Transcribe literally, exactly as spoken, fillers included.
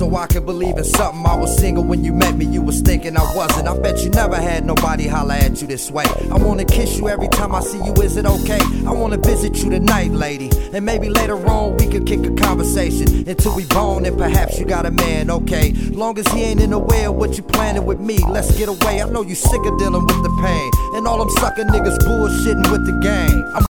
so I can believe in something. I was single when you met me, you was thinking I wasn't. I bet you never had nobody holler at you this way. I wanna kiss you every time I see you, is it okay? I wanna visit you tonight, lady, and maybe later on we could kick a conversation until we bone and perhaps you got a man, okay? Long as he ain't in the way of what you planning with me, let's get away. I know you sick of dealing with the pain and all them sucker niggas bullshitting with the game. I'm